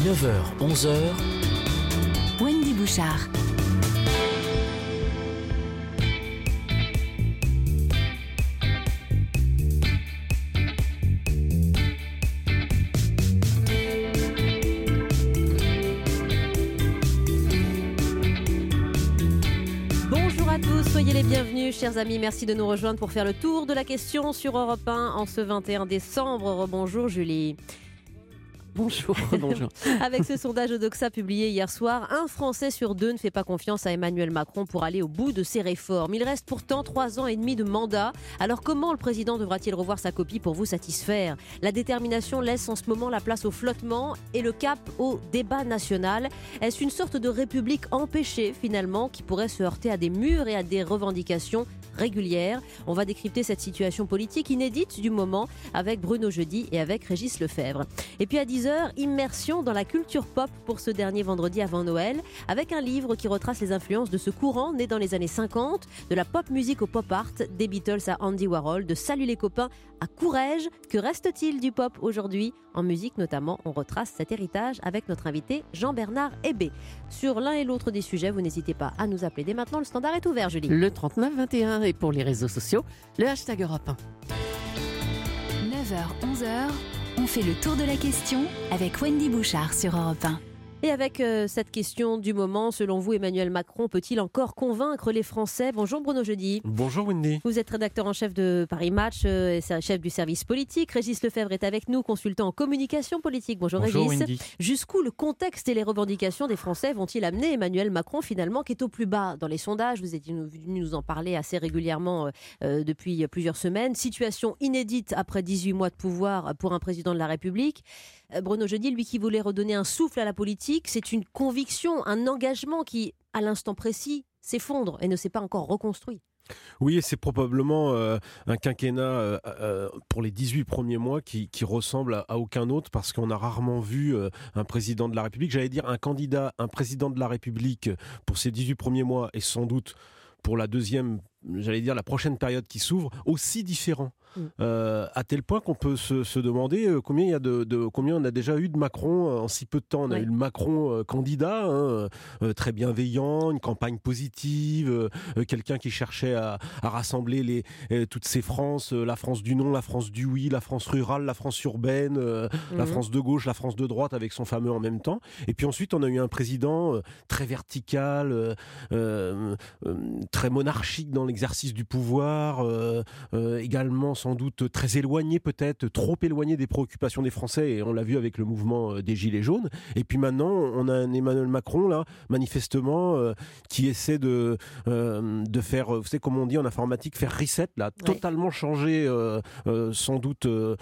9h, 11h. Wendy Bouchard. Bonjour à tous, soyez les bienvenus, chers amis. Merci de nous rejoindre pour faire le tour de la question sur Europe 1 en ce 21 décembre. Bonjour Julie. Bonjour. Avec ce sondage Odoxa publié hier soir, un Français sur deux ne fait pas confiance à Emmanuel Macron pour aller au bout de ses réformes. Il reste pourtant 3 ans et demi de mandat. Alors comment le président devra-t-il revoir sa copie pour vous satisfaire ? La détermination laisse en ce moment la place au flottement et le cap au débat national. Est-ce une sorte de république empêchée finalement qui pourrait se heurter à des murs et à des revendications régulières ? On va décrypter cette situation politique inédite du moment avec Bruno Jeudi et avec Régis Lefebvre. Et puis à 10h, immersion dans la culture pop pour ce dernier vendredi avant Noël, avec un livre qui retrace les influences de ce courant né dans les années 50, de la pop musique au pop art, des Beatles à Andy Warhol, de Salut les copains à Courrèges. Que reste-t-il du pop aujourd'hui ? En musique notamment, on retrace cet héritage avec notre invité Jean-Bernard Hébé. Sur l'un et l'autre des sujets, vous n'hésitez pas à nous appeler dès maintenant. Le standard est ouvert, Julie. Le 3921 et pour les réseaux sociaux, le hashtag Europe 1. 9h, 11h, on fait le tour de la question avec Wendy Bouchard sur Europe 1. Et avec cette question du moment, selon vous, Emmanuel Macron peut-il encore convaincre les Français ? Bonjour Bruno Jeudi. Bonjour Wendy. Vous êtes rédacteur en chef de Paris Match et chef du service politique. Régis Lefebvre est avec nous, consultant en communication politique. Bonjour Régis. Wendy. Jusqu'où le contexte et les revendications des Français vont-ils amener Emmanuel Macron finalement, qui est au plus bas dans les sondages ? Vous êtes venu nous en parler assez régulièrement depuis plusieurs semaines. Situation inédite après 18 mois de pouvoir pour un président de la République. Bruno Jeudi, lui qui voulait redonner un souffle à la politique, c'est une conviction, un engagement qui, à l'instant précis, s'effondre et ne s'est pas encore reconstruit. Oui, et c'est probablement un quinquennat pour les 18 premiers mois qui ressemble à aucun autre, parce qu'on a rarement vu un président de la République, j'allais dire un président de la République pour ces 18 premiers mois, et sans doute pour la deuxième, j'allais dire la prochaine période qui s'ouvre, aussi différent. À tel point qu'on peut se demander combien on a déjà eu de Macron en si peu de temps. On a eu le Macron candidat, très bienveillant, une campagne positive, quelqu'un qui cherchait à rassembler toutes ces Frances, la France du non, la France du oui, la France rurale, la France urbaine, la France de gauche, la France de droite, avec son fameux en même temps. Et puis ensuite, on a eu un président très vertical, très monarchique dans l'exercice du pouvoir, également sans doute très éloigné, peut-être trop éloigné des préoccupations des Français, et on l'a vu avec le mouvement des Gilets jaunes. Et puis maintenant, on a un Emmanuel Macron, là, manifestement, qui essaie de faire, vous savez, comme on dit en informatique, faire reset, là, totalement changer, sans doute,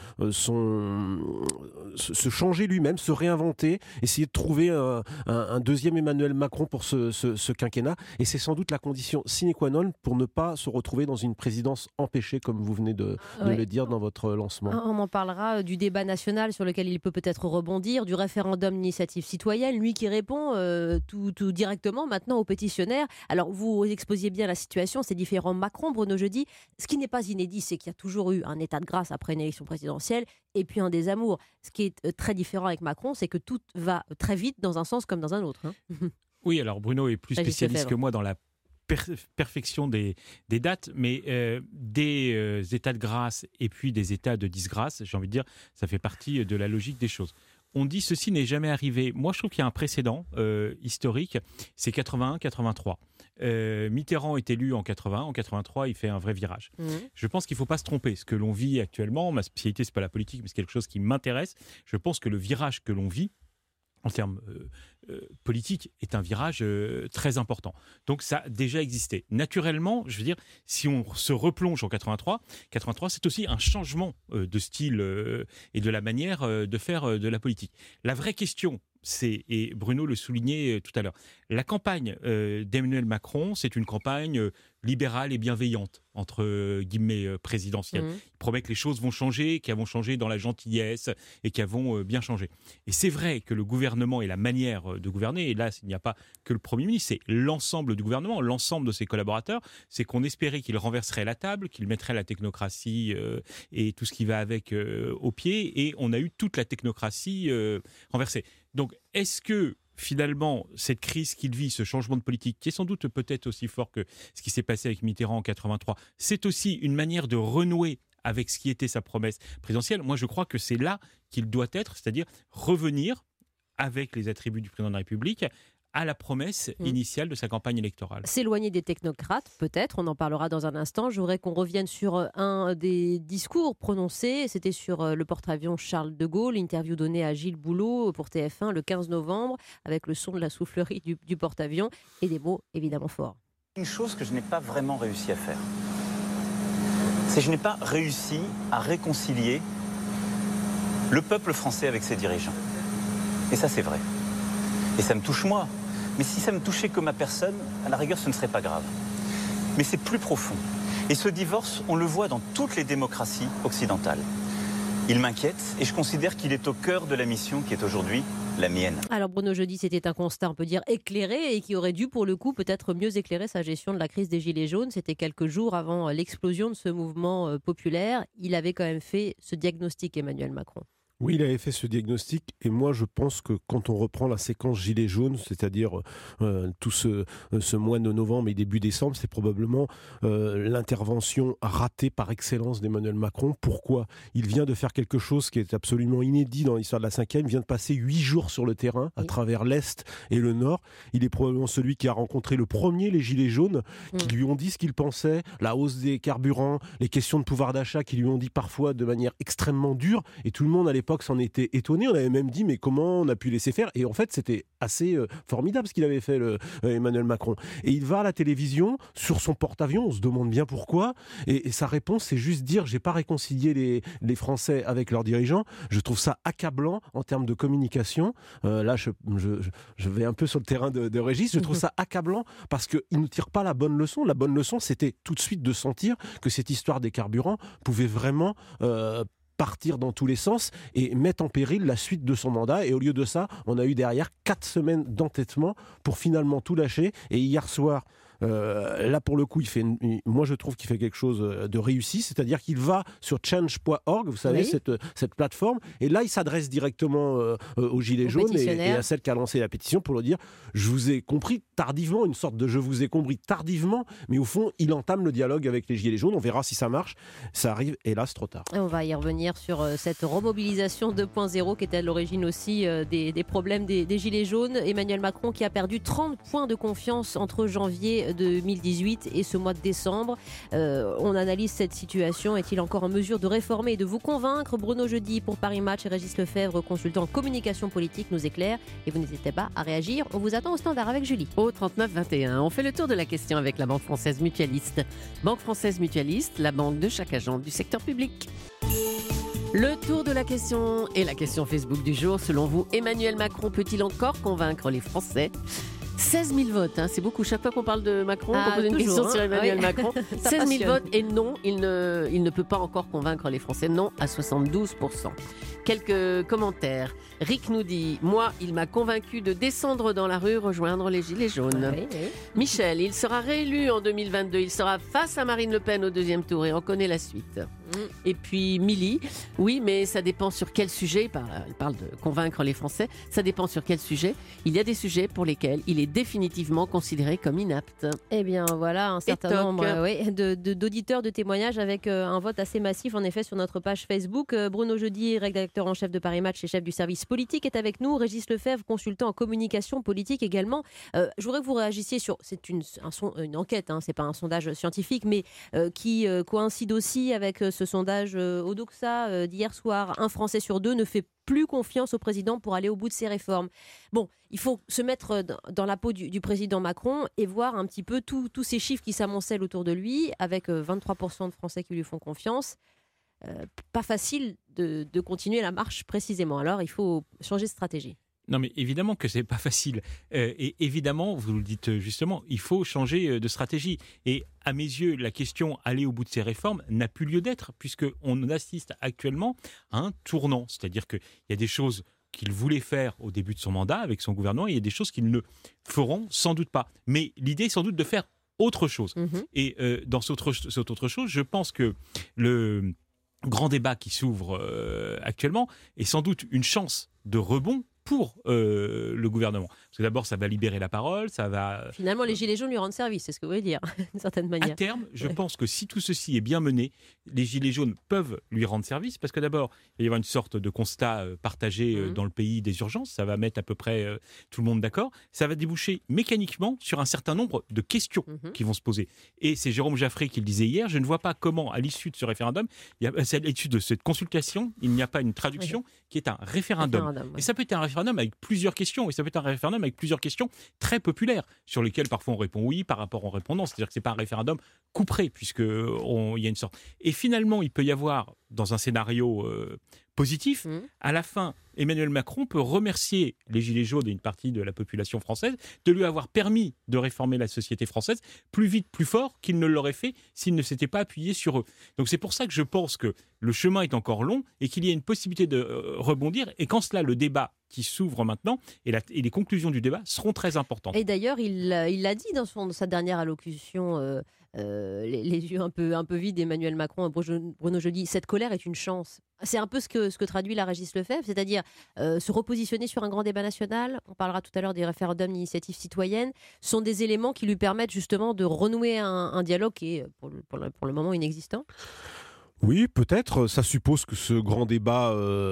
se changer lui-même, se réinventer, essayer de trouver un deuxième Emmanuel Macron pour ce quinquennat. Et c'est sans doute la condition sine qua non pour ne pas se retrouver dans une présidence empêchée, comme vous venez de le dire dans votre lancement. On en parlera du débat national sur lequel il peut peut-être rebondir, du référendum d'initiative citoyenne, lui qui répond tout directement maintenant aux pétitionnaires. Alors vous exposiez bien la situation, ces différents Macron, Bruno Jeudi. Ce qui n'est pas inédit, c'est qu'il y a toujours eu un état de grâce après une élection présidentielle et puis un désamour. Ce qui est très différent avec Macron, c'est que tout va très vite dans un sens comme dans un autre. Oui, alors Bruno est plus spécialiste que moi dans la perfection des dates, mais des états de grâce et puis des états de disgrâce, j'ai envie de dire, ça fait partie de la logique des choses. On dit ceci n'est jamais arrivé. Moi, je trouve qu'il y a un précédent historique, c'est 81-83. Mitterrand est élu en 80, en 83, il fait un vrai virage. Je pense qu'il ne faut pas se tromper. Ce que l'on vit actuellement, ma spécialité, ce n'est pas la politique, mais c'est quelque chose qui m'intéresse. Je pense que le virage que l'on vit, en termes politiques, est un virage très important. Donc ça a déjà existé. Naturellement, je veux dire, si on se replonge en 83, c'est aussi un changement de style et de la manière de faire de la politique. La vraie question, et Bruno le soulignait tout à l'heure, la campagne d'Emmanuel Macron, c'est une campagne libérale et bienveillante, entre guillemets, présidentielle. Il promet que les choses vont changer, qu'elles vont changer dans la gentillesse et qu'elles vont bien changer. Et c'est vrai que le gouvernement et la manière de gouverner, et là, il n'y a pas que le Premier ministre, c'est l'ensemble du gouvernement, l'ensemble de ses collaborateurs, c'est qu'on espérait qu'il renverserait la table, qu'il mettrait la technocratie et tout ce qui va avec au pied, et on a eu toute la technocratie renversée. Donc, est-ce que finalement, cette crise qu'il vit, ce changement de politique, qui est sans doute peut-être aussi fort que ce qui s'est passé avec Mitterrand en 83, c'est aussi une manière de renouer avec ce qui était sa promesse présidentielle. Moi, je crois que c'est là qu'il doit être, c'est-à-dire revenir avec les attributs du président de la République à la promesse initiale de sa campagne électorale. S'éloigner des technocrates, peut-être, on en parlera dans un instant. Je voudrais qu'on revienne sur un des discours prononcés, c'était sur le porte-avions Charles de Gaulle, interview donnée à Gilles Boulot pour TF1 le 15 novembre, avec le son de la soufflerie du porte-avions et des mots évidemment forts. Une chose que je n'ai pas vraiment réussi à faire, c'est que je n'ai pas réussi à réconcilier le peuple français avec ses dirigeants. Et ça, c'est vrai. Et ça me touche moi. Mais si ça me touchait que ma personne, à la rigueur, ce ne serait pas grave. Mais c'est plus profond. Et ce divorce, on le voit dans toutes les démocraties occidentales. Il m'inquiète et je considère qu'il est au cœur de la mission qui est aujourd'hui la mienne. Alors Bruno Jeudi, c'était un constat, on peut dire, éclairé et qui aurait dû pour le coup peut-être mieux éclairer sa gestion de la crise des Gilets jaunes. C'était quelques jours avant l'explosion de ce mouvement populaire. Il avait quand même fait ce diagnostic, Emmanuel Macron. Oui, il avait fait ce diagnostic et moi je pense que quand on reprend la séquence Gilets jaunes, c'est-à-dire tout ce mois de novembre et début décembre, c'est probablement l'intervention ratée par excellence d'Emmanuel Macron. Pourquoi ? Il vient de faire quelque chose qui est absolument inédit dans l'histoire de la 5e, il vient de passer 8 jours sur le terrain à travers l'Est et le Nord. Il est probablement celui qui a rencontré le premier les Gilets jaunes, qui lui ont dit ce qu'ils pensaient, la hausse des carburants, les questions de pouvoir d'achat qui lui ont dit parfois de manière extrêmement dure, et tout le monde à l'époque s'en était étonné. On avait même dit mais comment on a pu laisser faire, et en fait c'était assez formidable ce qu'il avait fait Emmanuel Macron. Et il va à la télévision sur son porte-avions, on se demande bien pourquoi, et sa réponse c'est juste dire j'ai pas réconcilié les Français avec leurs dirigeants. Je trouve ça accablant en termes de communication. Là je vais un peu sur le terrain de Régis, je trouve ça accablant parce qu'il ne tire pas la bonne leçon. La bonne leçon c'était tout de suite de sentir que cette histoire des carburants pouvait vraiment partir dans tous les sens et mettre en péril la suite de son mandat. Et au lieu de ça, on a eu derrière 4 semaines d'entêtement pour finalement tout lâcher. Et hier soir, là pour le coup, moi je trouve qu'il fait quelque chose de réussi, c'est-à-dire qu'il va sur change.org, vous savez, cette plateforme, et là il s'adresse directement aux Gilets jaunes et à celle qui a lancé la pétition pour leur dire je vous ai compris tardivement, une sorte de je vous ai compris tardivement, mais au fond il entame le dialogue avec les Gilets jaunes. On verra si ça marche. Ça arrive hélas trop tard. Et on va y revenir sur cette remobilisation 2.0 qui était à l'origine aussi des problèmes des Gilets jaunes. Emmanuel Macron qui a perdu 30 points de confiance entre janvier 2018 et ce mois de décembre. On analyse cette situation. Est-il encore en mesure de réformer et de vous convaincre ? Bruno Jeudi pour Paris Match et Régis Lefebvre, consultant en communication politique, nous éclaire. Et vous n'hésitez pas à réagir. On vous attend au standard avec Julie. Au 39-21, on fait le tour de la question avec la Banque Française Mutualiste. Banque Française Mutualiste, la banque de chaque agent du secteur public. Le tour de la question et la question Facebook du jour. Selon vous, Emmanuel Macron peut-il encore convaincre les Français ? 16 000 votes, c'est beaucoup. Chaque fois qu'on parle de Macron, on pose une question sur Emmanuel Macron. 16 000 votes et non, il ne peut pas encore convaincre les Français. Non à 72%. Quelques commentaires. Rick nous dit « Moi, il m'a convaincu de descendre dans la rue, rejoindre les Gilets jaunes. Oui. » Michel, il sera réélu en 2022. Il sera face à Marine Le Pen au 2e tour et on connaît la suite. Et puis Milly, oui, mais ça dépend sur quel sujet. Il parle de convaincre les Français. Ça dépend sur quel sujet. Il y a des sujets pour lesquels il est définitivement considéré comme inapte. Eh bien voilà, un certain nombre d'auditeurs, de témoignages avec un vote assez massif en effet sur notre page Facebook. Bruno Jeudi, rédacteur en chef de Paris Match et chef du service politique, est avec nous. Régis Lefebvre, consultant en communication politique également. Je voudrais que vous réagissiez sur... C'est une enquête, c'est pas un sondage scientifique, mais qui coïncide aussi avec ce sondage Odoxa d'hier soir. Un Français sur 2 ne fait plus confiance au président pour aller au bout de ses réformes. Bon, il faut se mettre dans la peau du président Macron et voir un petit peu tous ces chiffres qui s'amoncellent autour de lui, avec 23% de Français qui lui font confiance. Pas facile de continuer la marche précisément. Alors, il faut changer de stratégie. Non, mais évidemment que c'est pas facile. Et évidemment, vous le dites justement, il faut changer de stratégie. Et à mes yeux, la question aller au bout de ces réformes n'a plus lieu d'être, puisqu'on assiste actuellement à un tournant. C'est-à-dire qu'il y a des choses qu'il voulait faire au début de son mandat avec son gouvernement, et il y a des choses qu'ils ne feront sans doute pas. Mais l'idée est sans doute de faire autre chose. Et dans cette autre chose, je pense que le grand débat qui s'ouvre actuellement est sans doute une chance de rebond pour le gouvernement. Parce que d'abord, ça va libérer la parole, ça va... Finalement, les Gilets jaunes lui rendent service, c'est ce que vous voulez dire, d'une certaine manière. À terme, je pense que si tout ceci est bien mené, les Gilets jaunes peuvent lui rendre service, parce que d'abord, il va y avoir une sorte de constat partagé dans le pays des urgences, ça va mettre à peu près tout le monde d'accord, ça va déboucher mécaniquement sur un certain nombre de questions qui vont se poser. Et c'est Jérôme Jaffray qui le disait hier, je ne vois pas comment, à l'issue de ce référendum, à l'issue de cette consultation, il n'y a pas une traduction qui est un référendum. Et ça peut être un référendum avec plusieurs questions, et ça peut être un référendum avec plusieurs questions très populaires, sur lesquelles parfois on répond oui, par rapport en répondant, c'est-à-dire que ce n'est pas un référendum couperé, puisqu'il y a une sorte... Et finalement, il peut y avoir, dans un scénario positif, à la fin, Emmanuel Macron peut remercier les Gilets jaunes et une partie de la population française de lui avoir permis de réformer la société française plus vite, plus fort qu'il ne l'aurait fait s'il ne s'était pas appuyé sur eux. Donc c'est pour ça que je pense que le chemin est encore long et qu'il y a une possibilité de rebondir. Et qu'en cela, le débat qui s'ouvre maintenant et les conclusions du débat seront très importantes. Et d'ailleurs, il l'a dit dans sa dernière allocution, les yeux un peu vides d'Emmanuel Macron, Bruno Jeudi, cette colère est une chance. C'est un peu ce que traduit la Régis Lefebvre, c'est-à-dire se repositionner sur un grand débat national. On parlera tout à l'heure des référendums d'initiative citoyenne. Sont des éléments qui lui permettent justement de renouer un dialogue qui est pour le moment inexistant. Oui, peut-être. Ça suppose que ce grand débat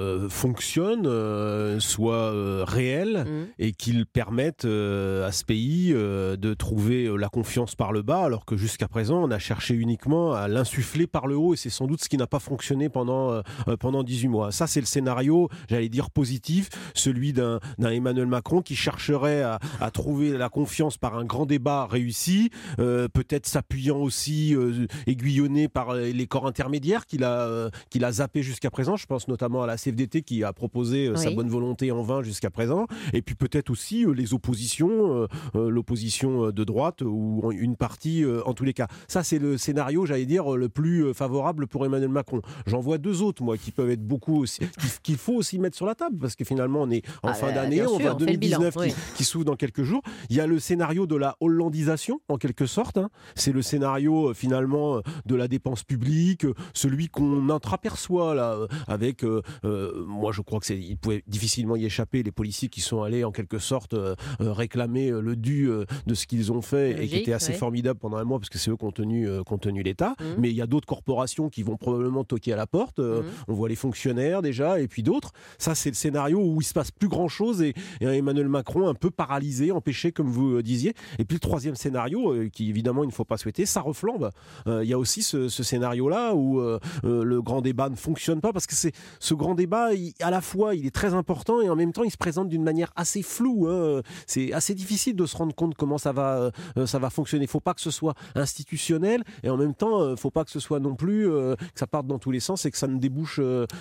fonctionne, soit réel et qu'il permette à ce pays de trouver la confiance par le bas, alors que jusqu'à présent, on a cherché uniquement à l'insuffler par le haut et c'est sans doute ce qui n'a pas fonctionné pendant 18 mois. Ça, c'est le scénario, j'allais dire, positif, celui d'un Emmanuel Macron qui chercherait à trouver la confiance par un grand débat réussi, peut-être s'appuyant aussi, aiguillonné par les corps intermédiaires qu'il a zappé jusqu'à présent. Je pense notamment à la CFDT qui a proposé sa bonne volonté en vain jusqu'à présent. Et puis peut-être aussi les oppositions, l'opposition de droite ou une partie en tous les cas. Ça, c'est le scénario, j'allais dire, le plus favorable pour Emmanuel Macron. J'en vois deux autres, moi, qui peuvent être beaucoup aussi, qu'il faut aussi mettre sur la table parce que finalement, on est en fin d'année, on va 2019 qui s'ouvre dans quelques jours. Il y a le scénario de la hollandisation, en quelque sorte. C'est le scénario, finalement, de la dépense publique, celui qu'on entreaperçoit là, avec, moi je crois il pouvait difficilement y échapper, les policiers qui sont allés en quelque sorte réclamer le dû de ce qu'ils ont fait et qui était assez formidable pendant un mois parce que c'est eux qui ont tenu l'État. Mais il y a d'autres corporations qui vont probablement toquer à la porte. On voit les fonctionnaires déjà et puis d'autres. Ça, c'est le scénario où il se passe plus grand chose et Emmanuel Macron un peu paralysé, empêché comme vous disiez. Et puis le troisième scénario, qui évidemment il ne faut pas souhaiter, ça reflambe. Il y a aussi ce scénario-là où le grand débat ne fonctionne pas parce que ce grand débat, à la fois il est très important et en même temps il se présente d'une manière assez floue. C'est assez difficile de se rendre compte comment ça va fonctionner. Il ne faut pas que ce soit institutionnel et en même temps il ne faut pas que ce soit non plus que ça parte dans tous les sens et que ça ne débouche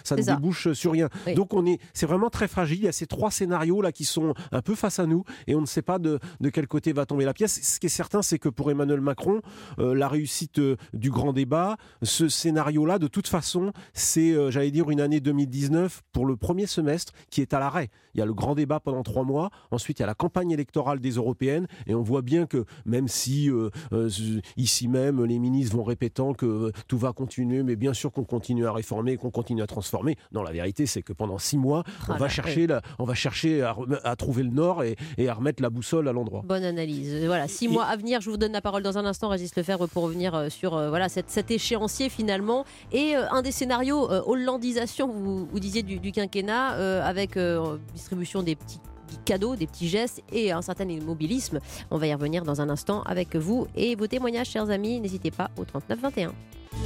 sur rien. Oui. Donc c'est vraiment très fragile. Il y a ces trois scénarios là qui sont un peu face à nous et on ne sait pas de quel côté va tomber la pièce. Ce qui est certain, c'est que pour Emmanuel Macron, la réussite du grand débat, ce scénario-là, de toute façon, c'est, j'allais dire, une année 2019 pour le premier semestre qui est à l'arrêt. Il y a le grand débat pendant 3 mois, ensuite il y a la campagne électorale des européennes et on voit bien que même si ici même les ministres vont répétant que tout va continuer, mais bien sûr qu'on continue à réformer, qu'on continue à transformer. Non, la vérité c'est que pendant 6 mois, on va chercher à trouver le nord et à remettre la boussole à l'endroit. Bonne analyse. Voilà, 6 mois à venir. Je vous donne la parole dans un instant, Régis Lefebvre, pour revenir sur cet échéancier finalement. Et un des scénarios, hollandisation, vous disiez, du quinquennat, avec distribution des petits cadeaux, des petits gestes et un certain immobilisme. On va y revenir dans un instant avec vous et vos témoignages, chers amis. N'hésitez pas au 39 21.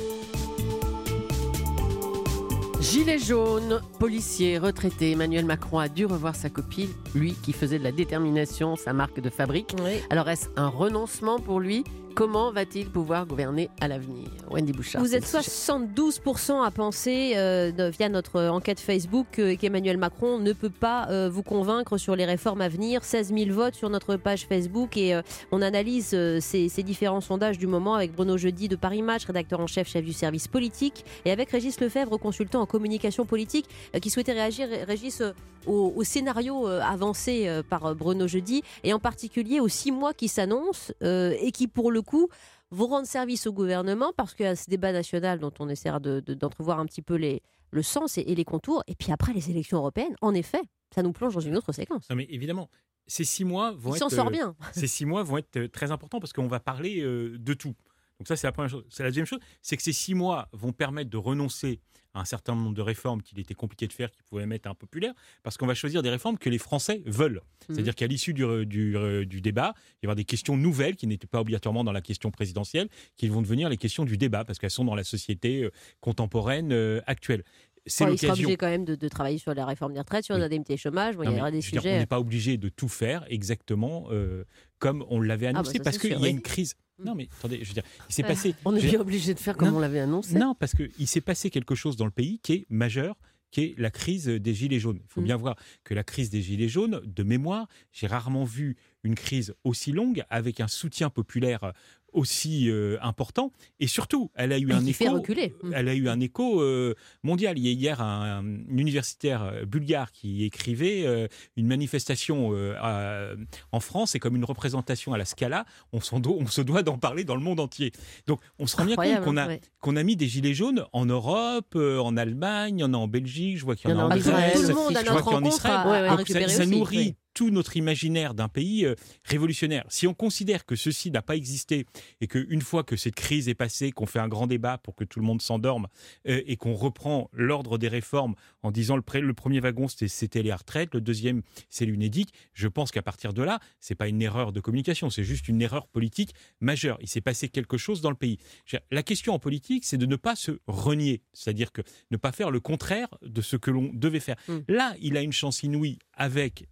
Gilets jaunes, policier, retraité, Emmanuel Macron a dû revoir sa copie, lui qui faisait de la détermination sa marque de fabrique. Oui. Alors est-ce un renoncement pour lui ? Comment va-t-il pouvoir gouverner à l'avenir? Wendy Bouchard. Vous êtes 72% à penser, via notre enquête Facebook, qu'Emmanuel Macron ne peut pas vous convaincre sur les réformes à venir. 16 000 votes sur notre page Facebook et on analyse ces différents sondages du moment avec Bruno Jeudi de Paris Match, rédacteur en chef du service politique, et avec Régis Lefebvre, consultant en communication politique, qui souhaitait réagir, Régis, au scénario avancé par Bruno Jeudi, et en particulier aux 6 mois qui s'annoncent et qui, pour le coup, vont rendre service au gouvernement, parce qu'il y a ce débat national dont on essaiera d'entrevoir un petit peu le sens et les contours, et puis après les élections européennes, en effet, ça nous plonge dans une autre séquence. Non mais évidemment, ces 6 mois vont Il s'en sort bien. Ces 6 mois vont être très importants parce qu'on va parler de tout. Donc ça, c'est la première chose. C'est la deuxième chose, c'est que ces 6 mois vont permettre de renoncer à un certain nombre de réformes qu'il était compliqué de faire, qui pouvaient mettre impopulaires, parce qu'on va choisir des réformes que les Français veulent. C'est-à-dire qu'à l'issue du débat, il va y avoir des questions nouvelles qui n'étaient pas obligatoirement dans la question présidentielle, qui vont devenir les questions du débat, parce qu'elles sont dans la société contemporaine actuelle. Il sera obligé quand même de travailler sur la réforme des retraites, sur les indemnités chômage. Il y aura des sujets. On n'est pas obligé de tout faire exactement comme on l'avait annoncé, parce qu'il y a une crise. Non, mais attendez, je veux dire, il s'est passé. On est bien obligé de faire comme on l'avait annoncé. Non, parce qu'il s'est passé quelque chose dans le pays qui est majeur, qui est la crise des Gilets jaunes. Il faut bien voir que la crise des Gilets jaunes, de mémoire, j'ai rarement vu une crise aussi longue, avec un soutien populaire aussi important, et surtout elle a eu un écho mondial. Il y a hier un universitaire bulgare qui écrivait une manifestation en France, c'est comme une représentation à la Scala, on se doit d'en parler dans le monde entier. Donc on se rend bien compte qu'on a mis des gilets jaunes en Europe, en Allemagne, il y en a en Belgique, je vois qu'il y en a en Grèce, je vois qu'il y en a en Israël. Donc ça nourrit tout notre imaginaire d'un pays révolutionnaire. Si on considère que ceci n'a pas existé et qu'une fois que cette crise est passée, qu'on fait un grand débat pour que tout le monde s'endorme et qu'on reprend l'ordre des réformes en disant le premier wagon c'était les retraites, le deuxième c'est l'UNEDIC, je pense qu'à partir de là, c'est pas une erreur de communication, c'est juste une erreur politique majeure. Il s'est passé quelque chose dans le pays. La question en politique, c'est de ne pas se renier, c'est-à-dire que ne pas faire le contraire de ce que l'on devait faire. Là, il a une chance inouïe avec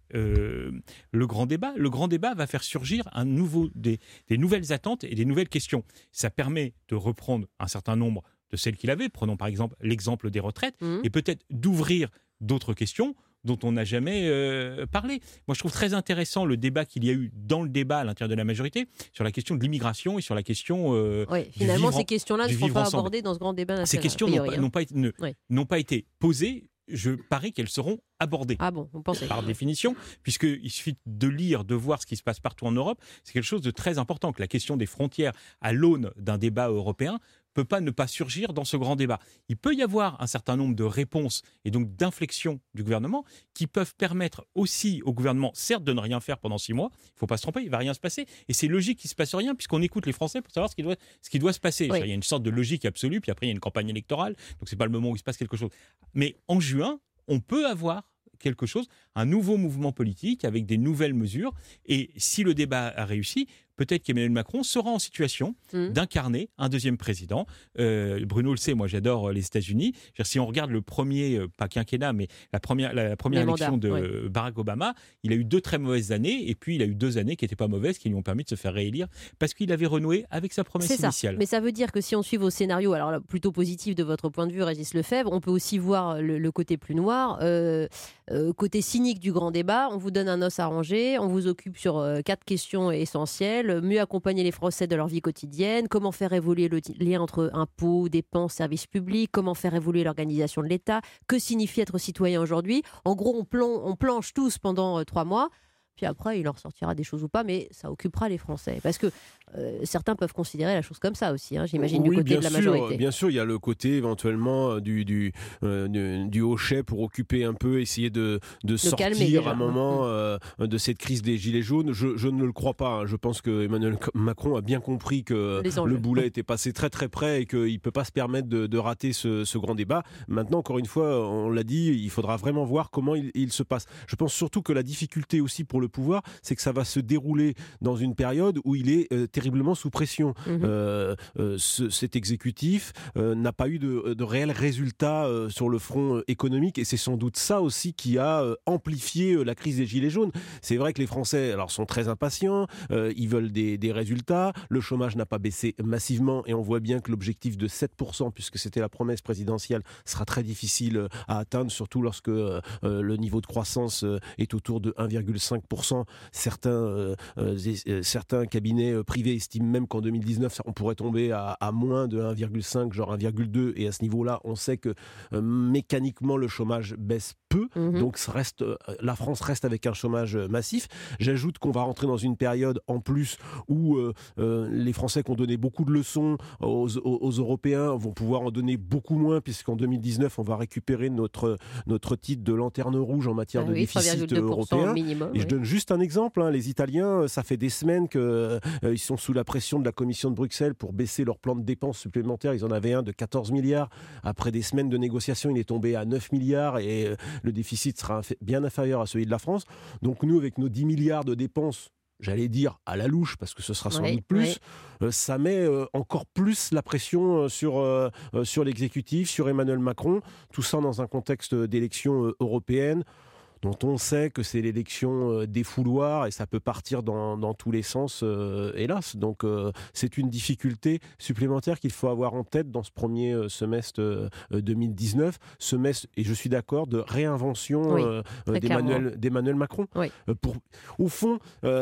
le grand débat. Le grand débat va faire surgir des nouvelles attentes et des nouvelles questions. Ça permet de reprendre un certain nombre de celles qu'il avait. Prenons par exemple l'exemple des retraites et peut-être d'ouvrir d'autres questions dont on n'a jamais parlé. Moi, je trouve très intéressant le débat qu'il y a eu dans le débat à l'intérieur de la majorité sur la question de l'immigration et sur la question finalement, ces questions-là ne seront pas abordées dans ce grand débat national. Ces questions n'ont pas été posées. Je parie qu'elles seront abordées. Ah bon, vous pensez ? Par définition, puisqu'il suffit de lire, de voir ce qui se passe partout en Europe, c'est quelque chose de très important, que la question des frontières à l'aune d'un débat européen ne peut pas ne pas surgir dans ce grand débat. Il peut y avoir un certain nombre de réponses et donc d'inflexions du gouvernement qui peuvent permettre aussi au gouvernement, certes, de ne rien faire pendant 6 mois, il ne faut pas se tromper, il ne va rien se passer, et c'est logique qu'il ne se passe rien, puisqu'on écoute les Français pour savoir ce qui doit se passer. Il y a une sorte de logique absolue, puis après il y a une campagne électorale, donc ce n'est pas le moment où il se passe quelque chose. Mais en juin, on peut avoir quelque chose, un nouveau mouvement politique avec des nouvelles mesures, et si le débat a réussi, peut-être qu'Emmanuel Macron sera en situation d'incarner un deuxième président. Bruno le sait, moi j'adore les États-Unis. Si on regarde le premier, pas quinquennat, mais la première élection de Barack Obama, il a eu 2 très mauvaises années, et puis il a eu 2 années qui n'étaient pas mauvaises, qui lui ont permis de se faire réélire, parce qu'il avait renoué avec sa promesse initiale. Mais ça veut dire que si on suit vos scénarios, alors là, plutôt positif de votre point de vue, Régis Lefebvre, on peut aussi voir le côté plus noir, côté cynique du grand débat. On vous donne un os à ronger, on vous occupe sur 4 questions essentielles. Mieux accompagner les Français de leur vie quotidienne, comment faire évoluer le lien entre impôts, dépenses, services publics, comment faire évoluer l'organisation de l'État, que signifie être citoyen aujourd'hui. En gros, on planche tous pendant 3 mois. Puis après, il en ressortira des choses ou pas, mais ça occupera les Français. Parce que certains peuvent considérer la chose comme ça aussi, j'imagine, du côté de la majorité. Bien sûr, il y a le côté éventuellement du hochet pour occuper un peu, essayer de sortir un moment de cette crise des Gilets jaunes. Je ne le crois pas. Je pense que Emmanuel Macron a bien compris que le boulet était passé très très près et qu'il ne peut pas se permettre de rater ce grand débat. Maintenant, encore une fois, on l'a dit, il faudra vraiment voir comment il se passe. Je pense surtout que la difficulté aussi pour le le pouvoir, c'est que ça va se dérouler dans une période où il est terriblement sous pression. Cet exécutif n'a pas eu de réels résultats sur le front économique, et c'est sans doute ça aussi qui a amplifié la crise des Gilets jaunes. C'est vrai que les Français sont très impatients, ils veulent des résultats, le chômage n'a pas baissé massivement, et on voit bien que l'objectif de 7%, puisque c'était la promesse présidentielle, sera très difficile à atteindre, surtout lorsque le niveau de croissance est autour de 1,5%. Certains cabinets privés estiment même qu'en 2019, on pourrait tomber à moins de 1,5, genre 1,2, et à ce niveau-là, on sait que mécaniquement, le chômage baisse peu, donc la France reste avec un chômage massif. J'ajoute qu'on va rentrer dans une période en plus où les Français qui ont donné beaucoup de leçons aux Européens vont pouvoir en donner beaucoup moins, puisqu'en 2019, on va récupérer notre titre de lanterne rouge en matière de déficit européen. Minimum, et je donne juste un exemple, les Italiens, ça fait des semaines qu'ils sont sous la pression de la Commission de Bruxelles pour baisser leur plan de dépenses supplémentaires. Ils en avaient un de 14 milliards. Après des semaines de négociations, il est tombé à 9 milliards et le déficit sera bien inférieur à celui de la France. Donc nous, avec nos 10 milliards de dépenses, j'allais dire à la louche, parce que ce sera sans doute plus, ça met encore plus la pression sur l'exécutif, sur Emmanuel Macron, tout ça dans un contexte d'élection européenne, dont on sait que c'est l'élection des fouloirs et ça peut partir dans tous les sens, hélas. Donc c'est une difficulté supplémentaire qu'il faut avoir en tête dans ce premier semestre 2019, semestre, et je suis d'accord, de réinvention d'Emmanuel Macron. Au fond,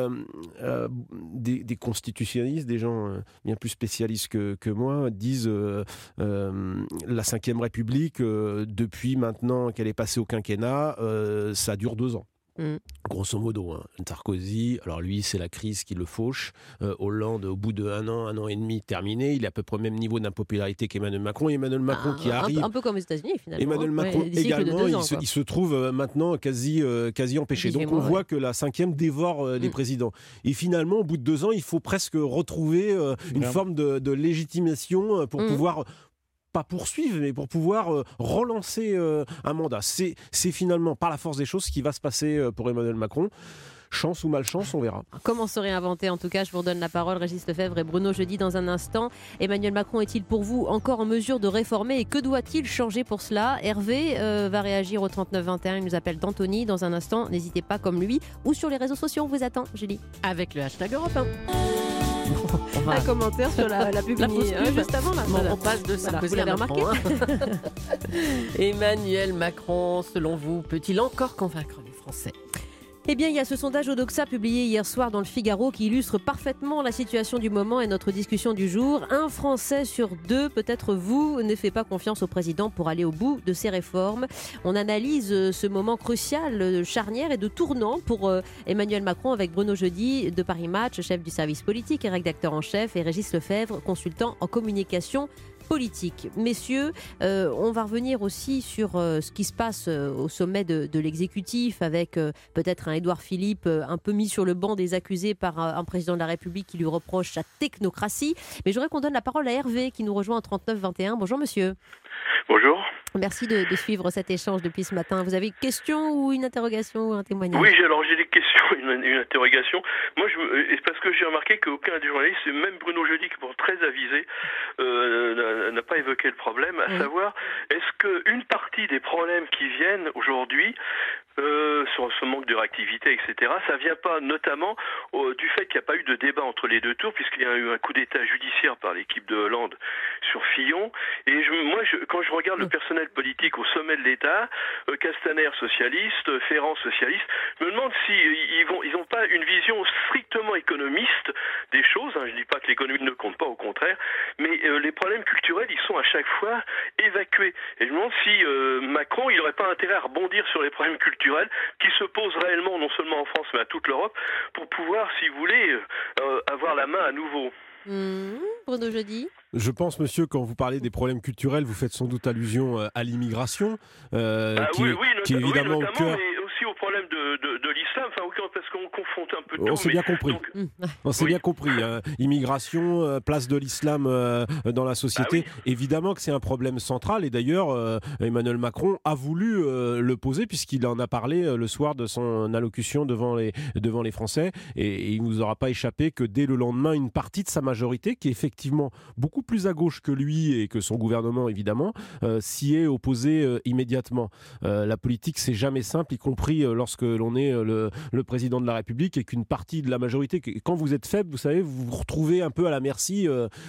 des constitutionnalistes, des gens bien plus spécialistes que moi, disent la Ve République, depuis maintenant qu'elle est passée au quinquennat, ça dure 2 ans. Grosso modo, Sarkozy, alors lui c'est la crise qui le fauche. Hollande, au bout de 1 an et demi terminé, il est à peu près au même niveau d'impopularité qu'Emmanuel Macron. Emmanuel Macron qui arrive, un peu comme aux États-Unis finalement. Emmanuel Macron également, il se trouve maintenant quasi empêché. Donc on voit que la Ve dévore les présidents. Et finalement, au bout de 2 ans, il faut presque retrouver une forme de légitimation pour pouvoir pas poursuivre, mais pour pouvoir relancer un mandat. C'est finalement, par la force des choses, ce qui va se passer pour Emmanuel Macron. Chance ou malchance, on verra. Comment se réinventer? En tout cas, je vous redonne la parole, Régis Lefebvre et Bruno Jeudi, dans un instant. Emmanuel Macron est-il pour vous encore en mesure de réformer, et que doit-il changer pour cela? Hervé va réagir au 3921, il nous appelle d'Antony dans un instant. N'hésitez pas, comme lui, ou sur les réseaux sociaux, on vous attend, Julie. Avec le hashtag Europe 1. Un commentaire sur la pub juste avant. On passe de Sarkozy à Macron. Emmanuel Macron, selon vous, peut-il encore convaincre les Français? Eh bien, il y a ce sondage Odoxa publié hier soir dans le Figaro qui illustre parfaitement la situation du moment et notre discussion du jour. 1 Français sur 2, peut-être vous, ne fait pas confiance au président pour aller au bout de ses réformes. On analyse ce moment crucial, charnière et de tournant pour Emmanuel Macron avec Bruno Jeudi de Paris Match, chef du service politique et rédacteur en chef, et Régis Lefebvre, consultant en communication politique. Messieurs, on va revenir aussi sur ce qui se passe au sommet de l'exécutif, avec peut-être un Édouard Philippe un peu mis sur le banc des accusés par un président de la République qui lui reproche sa technocratie. Mais j'aimerais qu'on donne la parole à Hervé qui nous rejoint en 3921. Bonjour monsieur. Bonjour. Merci de suivre cet échange depuis ce matin. Vous avez une question ou une interrogation ou un témoignage? Oui, j'ai des questions, une interrogation. Moi, c'est parce que j'ai remarqué qu'aucun des journalistes, même Bruno Jeudi, qui est très avisé, n'a pas évoqué le problème, à savoir, est-ce qu'une partie des problèmes qui viennent aujourd'hui, sur ce manque de réactivité, etc., ça vient pas notamment du fait qu'il n'y a pas eu de débat entre les 2 tours, puisqu'il y a eu un coup d'état judiciaire par l'équipe de Hollande sur Fillon. Et quand je regarde le personnel politique au sommet de l'État, Castaner socialiste, Ferrand socialiste, je me demande ils n'ont pas une vision strictement économiste des choses. Je ne dis pas que l'économie ne compte pas, au contraire, mais les problèmes culturels, ils sont à chaque fois évacués. Et je me demande si Macron, il n'aurait pas intérêt à rebondir sur les problèmes culturels qui se posent réellement, non seulement en France, mais à toute l'Europe, pour pouvoir, si vous voulez, avoir la main à nouveau. Bruno Jeudi. Je pense, monsieur, quand vous parlez des problèmes culturels, vous faites sans doute allusion à l'immigration, qui est évidemment au cœur. Mais aussi aux problèmes problème de l'islam, parce qu'on confond un peu tout. On s'est bien compris. On s'est bien compris. Immigration, place de l'islam dans la société. Évidemment que c'est un problème central. Et d'ailleurs, Emmanuel Macron a voulu le poser puisqu'il en a parlé le soir de son allocution devant les Français. Et il ne nous aura pas échappé que dès le lendemain, une partie de sa majorité, qui est effectivement beaucoup plus à gauche que lui et que son gouvernement, évidemment, s'y est opposée immédiatement. La politique, c'est jamais simple, y compris lorsque l'on est le président de la République et qu'une partie de la majorité, quand vous êtes faible, vous savez, vous vous retrouvez un peu à la merci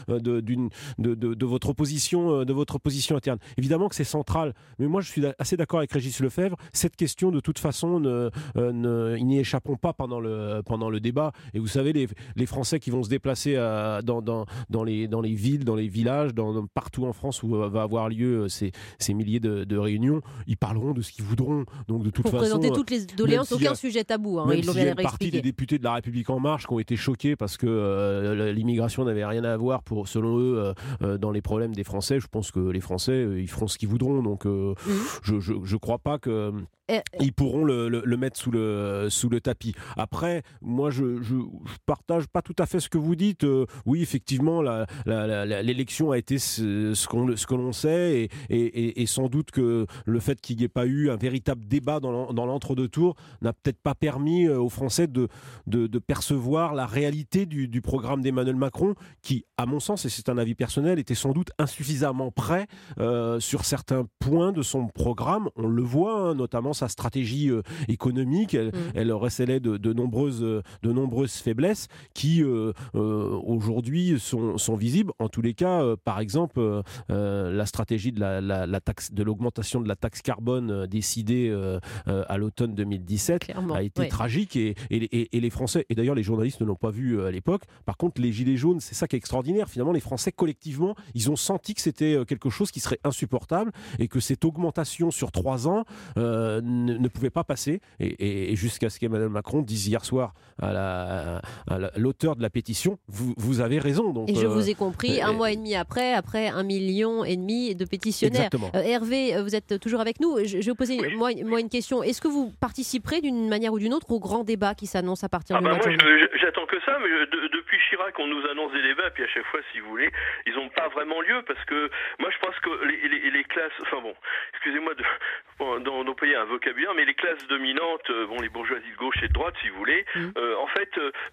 de votre opposition interne. Évidemment que c'est central, mais moi je suis assez d'accord avec Régis Lefebvre, cette question de toute façon, ils n'y échapperont pas pendant le débat. Et vous savez, les Français qui vont se déplacer dans les villes, dans les villages, partout en France où va avoir lieu ces milliers de réunions, ils parleront de ce qu'ils voudront. Donc de toute façon, présenter toutes les doléances, aucun sujet tabou. Même s'il y a une partie des députés de La République En Marche qui ont été choqués parce que l'immigration n'avait rien à voir, selon eux, dans les problèmes des Français. Je pense que les Français, ils feront ce qu'ils voudront. Donc je crois pas que... ils pourront le mettre sous le tapis. Après, moi, je partage pas tout à fait ce que vous dites. Oui, effectivement, l'élection a été ce que l'on sait, et sans doute que le fait qu'il n'y ait pas eu un véritable débat dans l'entre-deux tours n'a peut-être pas permis aux Français de percevoir la réalité du programme d'Emmanuel Macron, qui, à mon sens, et c'est un avis personnel, était sans doute insuffisamment prêt sur certains points de son programme. On le voit, notamment sa stratégie économique, elle recélait de nombreuses faiblesses qui aujourd'hui sont visibles. En tous les cas, par exemple, la stratégie de l'augmentation de la taxe carbone décidée à l'automne 2017 clairement, a été tragique, et les Français, et d'ailleurs les journalistes ne l'ont pas vu à l'époque. Par contre, les gilets jaunes, c'est ça qui est extraordinaire. Finalement, les Français collectivement, ils ont senti que c'était quelque chose qui serait insupportable et que cette augmentation sur 3 ans ne pouvait pas passer, et jusqu'à ce qu'Emmanuel Macron dise hier soir à l'auteur de la pétition, vous avez raison. Donc, et je vous ai compris, un mois et demi après 1,5 million de pétitionnaires. Hervé, vous êtes toujours avec nous. Je vais vous poser moi une question. Est-ce que vous participerez d'une manière ou d'une autre au grand débat qui s'annonce à partir du mois de janvier? J'attends que ça, mais depuis Chirac, on nous annonce des débats, puis à chaque fois, si vous voulez, ils n'ont pas vraiment lieu, parce que moi, je pense que les classes, excusez-moi d'employer un vocabulaire, mais les classes dominantes, les bourgeoisies de gauche et de droite, si vous voulez, en fait,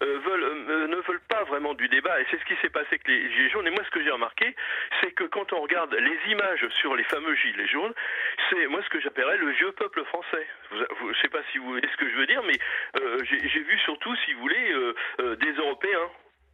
ne veulent pas vraiment du débat, et c'est ce qui s'est passé avec les gilets jaunes. Et moi, ce que j'ai remarqué, c'est que quand on regarde les images sur les fameux gilets jaunes, c'est moi ce que j'appellerais le vieux peuple français. Je ne sais pas si vous voyez ce que je veux dire, mais j'ai vu surtout, si vous voulez, des Européens.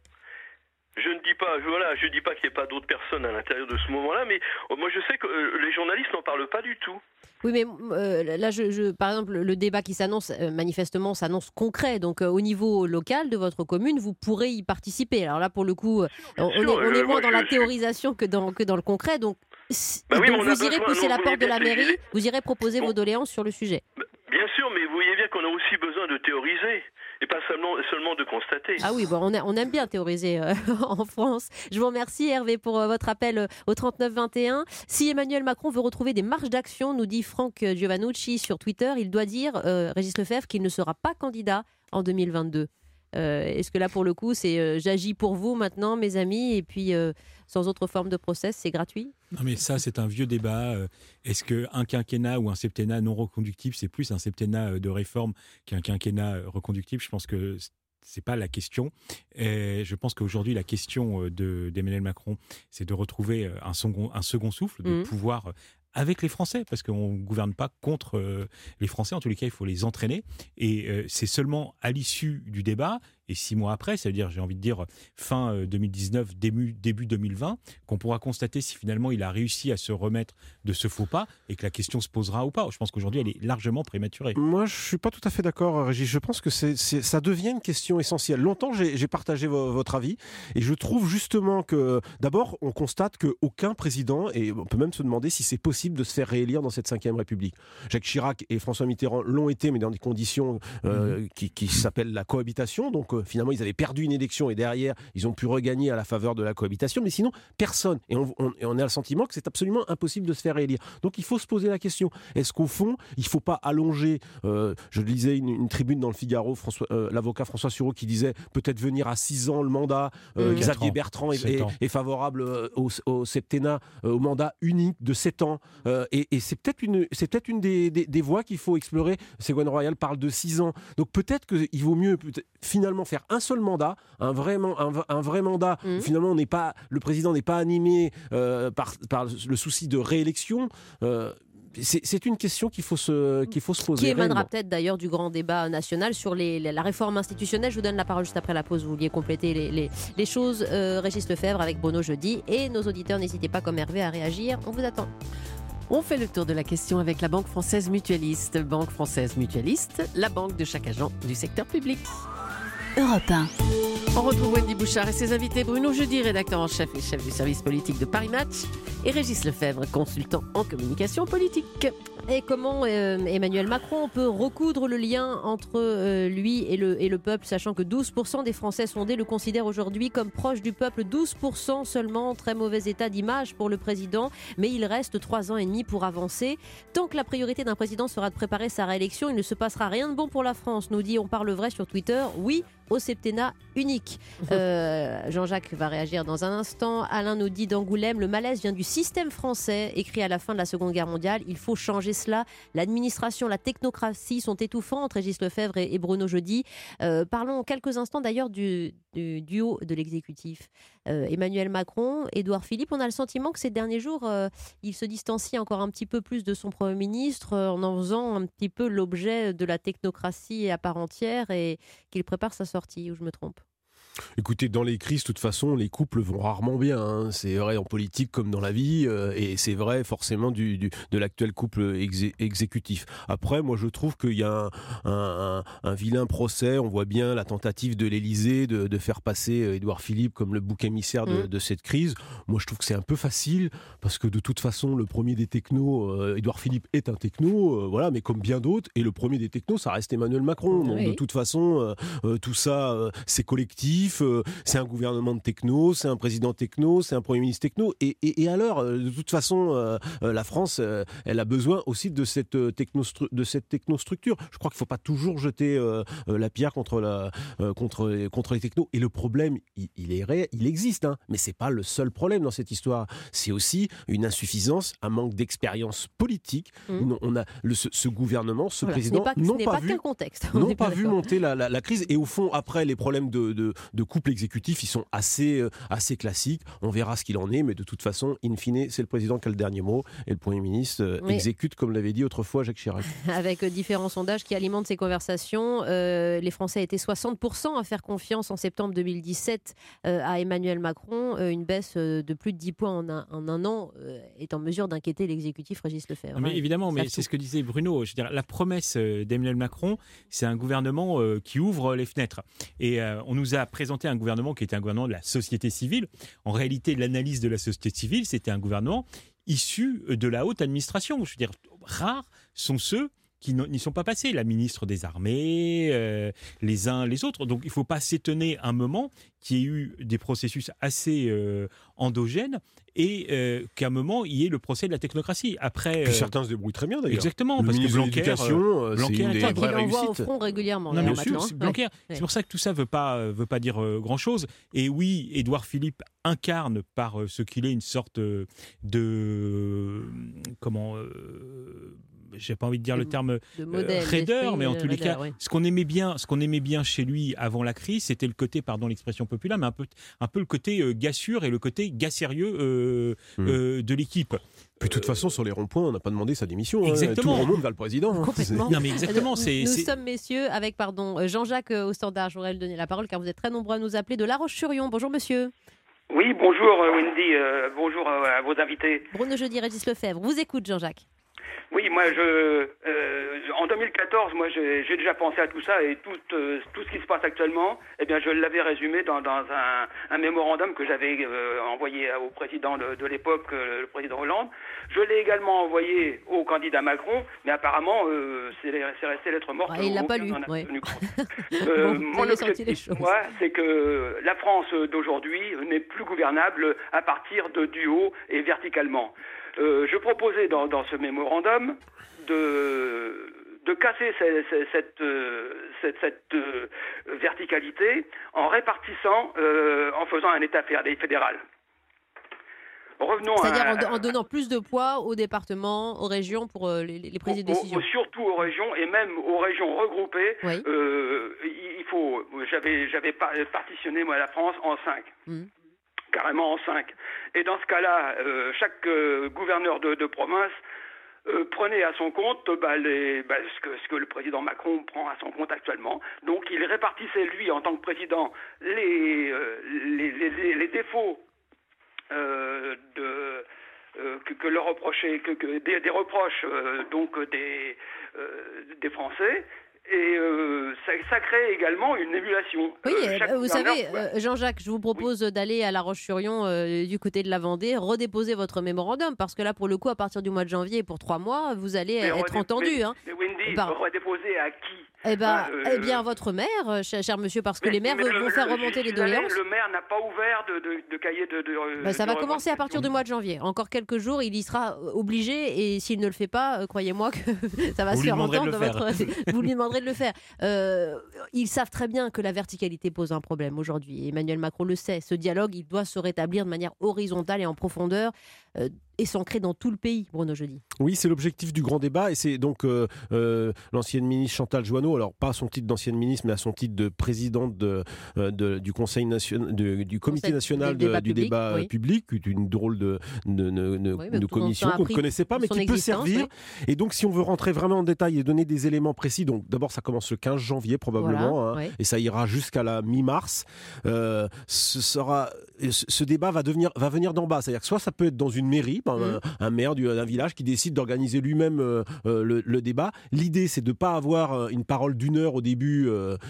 Je ne dis pas qu'il n'y ait pas d'autres personnes à l'intérieur de ce moment-là, mais moi je sais que les journalistes n'en parlent pas du tout. Oui, mais là, par exemple, le débat qui s'annonce, manifestement, s'annonce concret. Donc, au niveau local de votre commune, vous pourrez y participer. Alors là, pour le coup, on est moins dans la théorisation que dans le concret. Donc, donc vous irez pousser la porte de la mairie, vous irez proposer vos doléances sur le sujet. Bien sûr, mais vous voyez bien qu'on a aussi besoin de théoriser. Et pas seulement de constater. Ah oui, on aime bien théoriser en France. Je vous remercie Hervé pour votre appel au 39 21. Si Emmanuel Macron veut retrouver des marges d'action, nous dit Franck Giovannucci sur Twitter, il doit dire, Régis Lefebvre, qu'il ne sera pas candidat en 2022. Est-ce que là, pour le coup, c'est j'agis pour vous maintenant, mes amis, et puis sans autre forme de process, c'est gratuit? Non, mais ça, c'est un vieux débat. Est-ce qu'un quinquennat ou un septennat non reconductible, c'est plus un septennat de réforme qu'un quinquennat reconductible? Je pense que c'est pas la question. Et je pense qu'aujourd'hui, la question d'Emmanuel Macron, c'est de retrouver un second souffle, de pouvoir avec les Français, parce qu'on ne gouverne pas contre les Français. En tous les cas, il faut les entraîner. Et c'est seulement à l'issue du débat, et 6 mois après, c'est-à-dire, j'ai envie de dire, fin 2019, début 2020, qu'on pourra constater si finalement il a réussi à se remettre de ce faux pas et que la question se posera ou pas. Je pense qu'aujourd'hui, elle est largement prématurée. Moi, je ne suis pas tout à fait d'accord, Régis. Je pense que ça devient une question essentielle. Longtemps, j'ai partagé votre avis, et je trouve justement que, d'abord, on constate qu'aucun président, et on peut même se demander si c'est possible de se faire réélire dans cette 5e République. Jacques Chirac et François Mitterrand l'ont été, mais dans des conditions qui s'appellent la cohabitation, donc finalement ils avaient perdu une élection et derrière ils ont pu regagner à la faveur de la cohabitation, mais sinon personne. Et on a le sentiment que c'est absolument impossible de se faire élire. Donc il faut se poser la question, est-ce qu'au fond il ne faut pas allonger, je lisais une tribune dans le Figaro, l'avocat François Sureau qui disait peut-être venir à 6 ans le mandat, Xavier Bertrand est favorable au septennat, au mandat unique de 7 ans. Et c'est peut-être une des voies qu'il faut explorer. Ségolène Royal parle de 6 ans. Donc peut-être qu'il vaut mieux finalement faire un seul mandat, un vrai mandat. Où finalement, le président n'est pas animé par le souci de réélection. C'est une question qu'il faut se poser. Qui émanera peut-être d'ailleurs du grand débat national sur la réforme institutionnelle. Je vous donne la parole juste après la pause. Vous vouliez compléter les choses. Régis Lefebvre avec Bruno Jeudi. Et nos auditeurs, n'hésitez pas comme Hervé à réagir. On vous attend. On fait le tour de la question avec la Banque Française Mutualiste. Banque Française Mutualiste, la banque de chaque agent du secteur public. Europe 1. On retrouve Wendy Bouchard et ses invités Bruno Jeudi, rédacteur en chef et chef du service politique de Paris Match, et Régis Lefebvre, consultant en communication politique. Et comment Emmanuel Macron peut recoudre le lien entre lui et le peuple, sachant que 12% des Français sondés le considèrent aujourd'hui comme proche du peuple. 12% seulement, très mauvais état d'image pour le président, mais il reste 3 ans et demi pour avancer. Tant que la priorité d'un président sera de préparer sa réélection, il ne se passera rien de bon pour la France, nous dit On parle vrai sur Twitter. Oui, au septennat unique. Jean-Jacques va réagir dans un instant. Alain nous dit d'Angoulême, le malaise vient du système français, écrit à la fin de la Seconde Guerre mondiale. Il faut changer cela. L'administration, la technocratie sont étouffantes. Régis Lefebvre et Bruno Jeudi. Parlons quelques instants d'ailleurs du duo de l'exécutif. Emmanuel Macron, Édouard Philippe, on a le sentiment que ces derniers jours, il se distancie encore un petit peu plus de son Premier ministre en faisant un petit peu l'objet de la technocratie à part entière et qu'il prépare sa sortie, ou je me trompe ? Écoutez, dans les crises, de toute façon, les couples vont rarement bien. Hein. C'est vrai en politique comme dans la vie, et c'est vrai forcément de l'actuel couple exécutif. Après, moi, je trouve qu'il y a un vilain procès. On voit bien la tentative de l'Élysée de faire passer Édouard Philippe comme le bouc émissaire de cette crise. Moi, je trouve que c'est un peu facile, parce que de toute façon, le premier des technos, Édouard Philippe est un techno, voilà, mais comme bien d'autres, et le premier des technos, ça reste Emmanuel Macron. Donc, de toute façon, tout ça, c'est collectif. C'est un gouvernement de techno, c'est un président techno, c'est un premier ministre techno. Et alors, de toute façon, la France, elle a besoin aussi de cette technostructure. Je crois qu'il ne faut pas toujours jeter la pierre contre les technos. Et le problème, il existe, hein, mais ce n'est pas le seul problème dans cette histoire. C'est aussi une insuffisance, un manque d'expérience politique. On a ce gouvernement, ce président, n'ont pas vu monter la crise. Et au fond, après, les problèmes de couple exécutif, ils sont assez classiques. On verra ce qu'il en est, mais de toute façon, in fine, c'est le président qui a le dernier mot et le Premier ministre exécute, comme l'avait dit autrefois Jacques Chirac. Avec différents sondages qui alimentent ces conversations, les Français étaient 60% à faire confiance en septembre 2017 à Emmanuel Macron. Une baisse de plus de 10 points en un an est en mesure d'inquiéter l'exécutif Régis Lefebvre. Mais évidemment, mais c'est ce que disait Bruno. Je veux dire, la promesse d'Emmanuel Macron, c'est un gouvernement qui ouvre les fenêtres. Et on nous a présenté un gouvernement qui était un gouvernement de la société civile. En réalité, l'analyse de la société civile, c'était un gouvernement issu de la haute administration. Je veux dire, rares sont ceux qui n'y sont pas passés. La ministre des Armées, les uns, les autres. Donc, il ne faut pas s'étonner un moment qu'il y ait eu des processus assez endogènes et qu'à un moment, il y ait le procès de la technocratie. Après, puis certains se débrouillent très bien, d'ailleurs. Exactement, le parce que Blanquer, c'est une des vraies réussites. Au front régulièrement. Non, bien sûr, c'est Blanquer. Ouais. C'est pour ça que tout ça veut pas dire grand-chose. Et oui, Édouard Philippe incarne par ce qu'il est une sorte de j'ai pas envie de dire le terme raideur, mais en tous les cas, ce qu'on aimait bien chez lui avant la crise, c'était le côté, pardon l'expression populaire, mais un peu le côté gars sûr et le côté gars sérieux de l'équipe. Puis de toute façon, sur les ronds-points, on n'a pas demandé sa démission. Exactement. Tout le monde vers le président. Complètement. Non, mais exactement. Nous sommes, messieurs, avec Jean-Jacques au standard. Je voudrais lui donner la parole, car vous êtes très nombreux à nous appeler de La Roche-sur-Yon. Bonjour, monsieur. Oui, bonjour Wendy. Bonjour à vos invités. Bruno Jeudi, Régis Lefebvre. Vous écoute, Jean-Jacques. Oui, moi, en 2014, moi, j'ai déjà pensé à tout ça et tout ce qui se passe actuellement, eh bien, je l'avais résumé dans un mémorandum que j'avais envoyé au président de l'époque, le président Hollande. Je l'ai également envoyé au candidat Macron, mais apparemment, c'est resté lettre morte. Il l'a pas lu. Ouais. Mon objectif, c'est que la France d'aujourd'hui n'est plus gouvernable à partir du haut et verticalement. Je proposais dans ce mémorandum de casser cette verticalité en répartissant, en faisant un État fédéral. C'est-à-dire en donnant plus de poids aux départements, aux régions pour les prises de décision. Surtout aux régions et même aux régions regroupées. Oui. J'avais partitionné moi la France en 5. Carrément en 5. Et dans ce cas-là, chaque gouverneur de province prenait à son compte ce que le président Macron prend à son compte actuellement. Donc il répartissait, lui, en tant que président, les défauts que leur reprochait, des reproches des Français. Et ça crée également une émulation. Oui, vous savez, Jean-Jacques, je vous propose d'aller à La Roche-sur-Yon, du côté de la Vendée, redéposer votre mémorandum, parce que là, pour le coup, à partir du mois de janvier, pour 3 mois, vous allez être entendu. Mais Wendy, redéposer à qui ? Eh bien, votre maire, cher monsieur, parce que les maires vont faire remonter les doléances. Le maire n'a pas ouvert de cahier de ça va commencer à partir du mois de janvier. Encore quelques jours, il y sera obligé, et s'il ne le fait pas, croyez-moi que ça va se faire entendre. Vous lui demanderez de le faire. Ils savent très bien que la verticalité pose un problème aujourd'hui. Emmanuel Macron le sait. Ce dialogue, il doit se rétablir de manière horizontale et en profondeur. Et s'ancrer dans tout le pays, Bruno Jeudi. Oui, c'est l'objectif du grand débat, et c'est donc l'ancienne ministre Chantal Joanneau, alors pas à son titre d'ancienne ministre, mais à son titre de présidente du Conseil national, du Comité national du débat public, une drôle de commission qu'on ne connaissait pas, mais qui peut servir. Oui. Et donc, si on veut rentrer vraiment en détail et donner des éléments précis, donc d'abord ça commence le 15 janvier probablement, et ça ira jusqu'à la mi-mars. Ce débat va venir d'en bas, c'est-à-dire que soit ça peut être dans une mairie, un maire d'un village qui décide d'organiser lui-même le débat. L'idée, c'est de ne pas avoir une parole d'1 heure au début.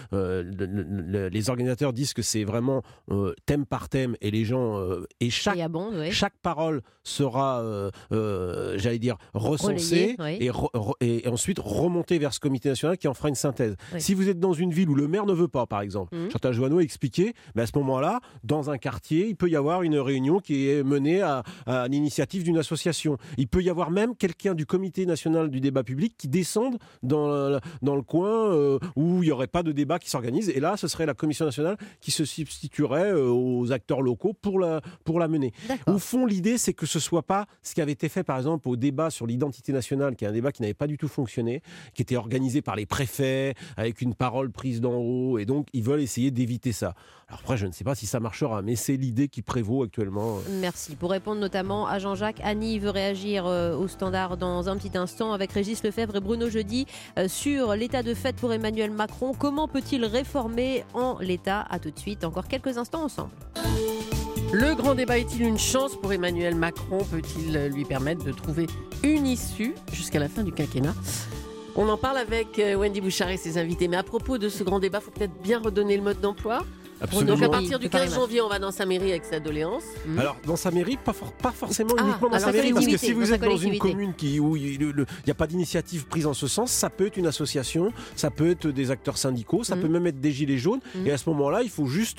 Les organisateurs disent que c'est vraiment thème par thème, et les gens et chaque parole sera, j'allais dire, recensée, et ensuite remontée vers ce comité national qui en fera une synthèse. Oui. Si vous êtes dans une ville où le maire ne veut pas, par exemple, Chantal Joanneau a expliqué, à ce moment-là, dans un quartier, il peut y avoir une réunion qui est menée à l'initiative d'une association. Il peut y avoir même quelqu'un du comité national du débat public qui descende dans le coin où il n'y aurait pas de débat qui s'organise, et là ce serait la commission nationale qui se substituerait aux acteurs locaux pour la mener. D'accord. Au fond, l'idée, c'est que ce ne soit pas ce qui avait été fait par exemple au débat sur l'identité nationale, qui est un débat qui n'avait pas du tout fonctionné, qui était organisé par les préfets avec une parole prise d'en haut, et donc ils veulent essayer d'éviter ça. Alors après, je ne sais pas si ça marchera, mais c'est l'idée qui prévaut actuellement. Merci. Pour répondre notamment à Jean-Jacques, Annie veut réagir au standard dans un petit instant avec Régis Lefebvre et Bruno Jeudi sur l'état de fait pour Emmanuel Macron. Comment peut-il réformer en l'état ? À tout de suite, encore quelques instants ensemble. Le grand débat est-il une chance pour Emmanuel Macron ? Peut-il lui permettre de trouver une issue jusqu'à la fin du quinquennat ? On en parle avec Wendy Bouchard et ses invités. Mais à propos de ce grand débat, il faut peut-être bien redonner le mode d'emploi. Absolument. Donc à partir du 15 janvier, on va dans sa mairie avec sa doléance. Alors dans sa mairie, pas forcément uniquement dans sa mairie, parce que si vous êtes dans une commune où il n'y a pas d'initiative prise en ce sens, ça peut être une association, ça peut être des acteurs syndicaux, ça peut même être des gilets jaunes, et à ce moment-là, il faut juste,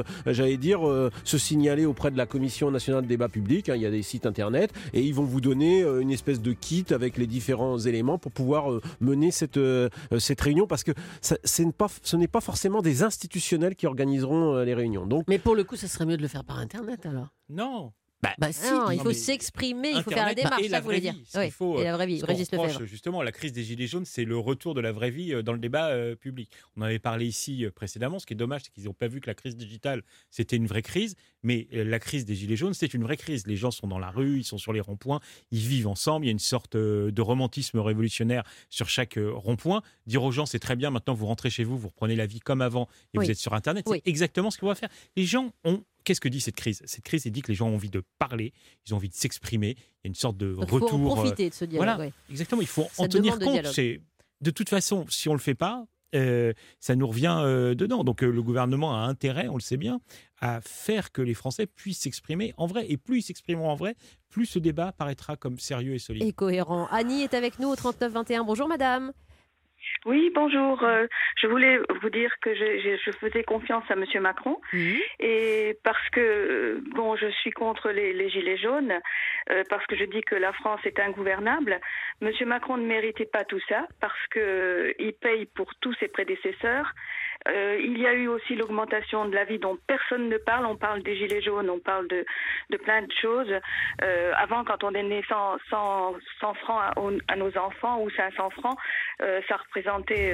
se signaler auprès de la Commission nationale de débat public, il y a des sites internet, et ils vont vous donner une espèce de kit avec les différents éléments pour pouvoir mener cette réunion, parce que ce n'est pas forcément des institutionnels qui organiseront les réunions. Donc, mais pour le coup, ça serait mieux de le faire par Internet alors. Non. Si, il faut s'exprimer, il faut faire la démarche, ça voulait dire. Et la vraie vie, Régis Lefebvre. Justement, la crise des Gilets jaunes, c'est le retour de la vraie vie dans le débat public. On en avait parlé ici précédemment. Ce qui est dommage, c'est qu'ils n'ont pas vu que la crise digitale, c'était une vraie crise. Mais la crise des Gilets jaunes, c'est une vraie crise. Les gens sont dans la rue, ils sont sur les ronds-points, ils vivent ensemble. Il y a une sorte de romantisme révolutionnaire sur chaque rond-point. Dire aux gens, c'est très bien, maintenant vous rentrez chez vous, vous reprenez la vie comme avant et vous êtes sur Internet. C'est exactement ce qu'on va faire. Les gens ont qu'est-ce que dit cette crise ? Cette crise, elle dit que les gens ont envie de parler, ils ont envie de s'exprimer. Il y a une sorte de Donc, retour. Il faut en profiter de ce dialogue. Voilà, exactement. Il faut en tenir compte. De toute façon, si on ne le fait pas, ça nous revient dedans. Donc le gouvernement a intérêt, on le sait bien, à faire que les Français puissent s'exprimer en vrai. Et plus ils s'exprimeront en vrai, plus ce débat paraîtra comme sérieux et solide. Et cohérent. Annie est avec nous au 39-21. Bonjour madame. Oui, bonjour. Je voulais vous dire que je faisais confiance à M. Macron et parce que je suis contre les gilets jaunes, parce que je dis que la France est ingouvernable. M. Macron ne méritait pas tout ça parce qu'il paye pour tous ses prédécesseurs. Il y a eu aussi l'augmentation de la vie dont personne ne parle. On parle des gilets jaunes, on parle de plein de choses. Avant, quand on donnait 100 francs à nos enfants ou 500 francs, ça représentait...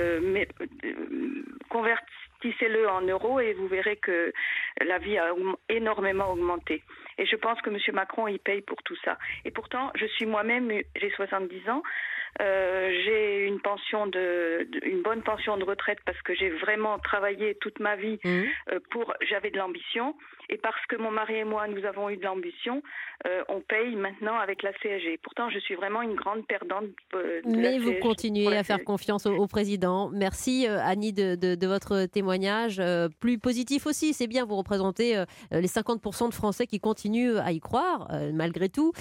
convertissez-le en euros et vous verrez que la vie a énormément augmenté. Et je pense que M. Macron, il paye pour tout ça. Et pourtant, je suis moi-même, j'ai 70 ans, j'ai une bonne pension de retraite parce que j'ai vraiment travaillé toute ma vie j'avais de l'ambition. Et parce que mon mari et moi, nous avons eu de l'ambition, on paye maintenant avec la CSG. Pourtant, je suis vraiment une grande perdante Mais vous continuez à faire confiance au président. Merci Annie de votre témoignage. Plus positif aussi, c'est bien, vous représentez les 50% de Français qui continuent à y croire, malgré tout.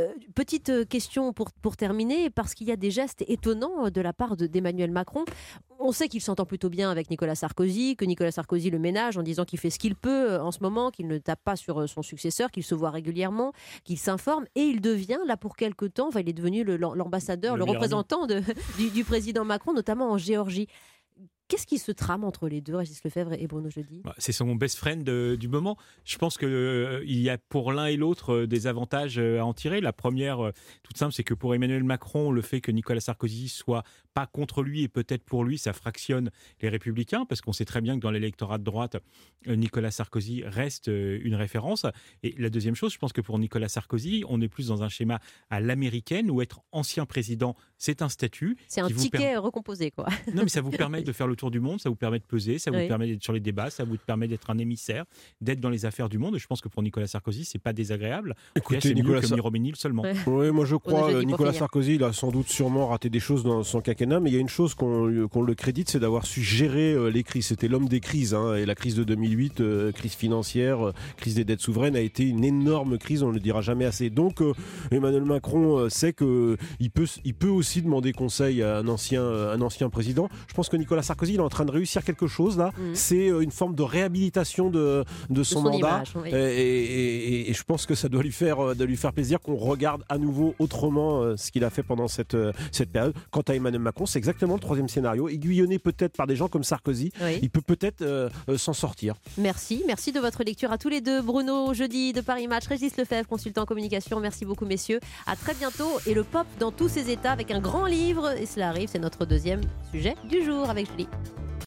Petite question pour terminer, parce qu'il y a des gestes étonnants de la part d'Emmanuel Macron. On sait qu'il s'entend plutôt bien avec Nicolas Sarkozy, que Nicolas Sarkozy le ménage en disant qu'il fait ce qu'il peut en ce moment, qu'il ne tape pas sur son successeur, qu'il se voit régulièrement, qu'il s'informe, et il devient, là pour quelque temps, il est devenu l'ambassadeur, le représentant du président Macron, notamment en Géorgie. Qu'est-ce qui se trame entre les deux, Régis Lefebvre et Bruno Jeudi ? C'est son best friend du moment. Je pense qu'il y a pour l'un et l'autre des avantages à en tirer. La première, toute simple, c'est que pour Emmanuel Macron, le fait que Nicolas Sarkozy soit pas contre lui et peut-être pour lui, ça fractionne les Républicains, parce qu'on sait très bien que dans l'électorat de droite, Nicolas Sarkozy reste une référence. Et la deuxième chose, je pense que pour Nicolas Sarkozy, on est plus dans un schéma à l'américaine, où être ancien président, c'est un statut. C'est un ticket recomposé, quoi. Non, mais ça vous permet de faire le tour du monde, ça vous permet de peser, ça vous permet d'être sur les débats, ça vous permet d'être un émissaire, d'être dans les affaires du monde. Et je pense que pour Nicolas Sarkozy, c'est pas désagréable. Écoutez, c'est mieux que Miroménil seulement. Oui, moi je crois Nicolas Sarkozy, il a sans doute sûrement raté des choses dans son quinquennat, mais il y a une chose qu'on le crédite, c'est d'avoir su gérer les crises. C'était l'homme des crises, et la crise de 2008, crise financière, crise des dettes souveraines, a été une énorme crise, on ne le dira jamais assez. Donc Emmanuel Macron sait qu'il peut aussi demander conseil à un ancien président. Je pense que Nicolas Sarkozy, il est en train de réussir quelque chose là. C'est une forme de réhabilitation de son mandat. Image, et je pense que ça doit lui faire plaisir qu'on regarde à nouveau autrement ce qu'il a fait pendant cette période. Quant à Emmanuel Macron, c'est exactement le troisième scénario. Aiguillonné peut-être par des gens comme Sarkozy, il peut peut-être s'en sortir. Merci de votre lecture à tous les deux. Bruno Jeudi de Paris Match, Régis Lefebvre, consultant en communication. Merci beaucoup messieurs. À très bientôt. Et le pop dans tous ses états avec un grand livre. Et cela arrive, c'est notre deuxième sujet du jour avec Julie.